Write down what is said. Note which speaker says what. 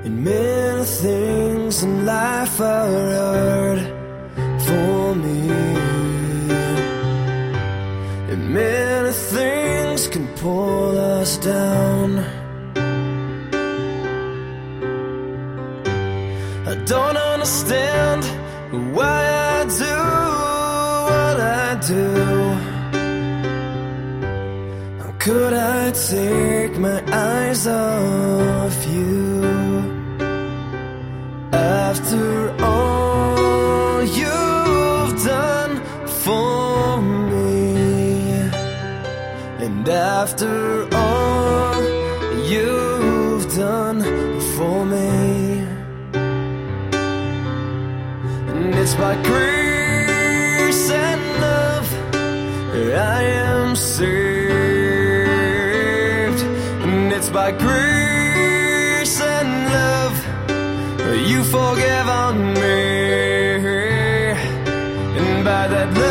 Speaker 1: And many things in life are hard for me, and many things can pull us down. I don't understand why I do what I do. How could I take my eyes off you? After all you've done for me, and after all you've done for me, and it's by grace and love I am saved, and it's by grace and love you forgive on me, and by that love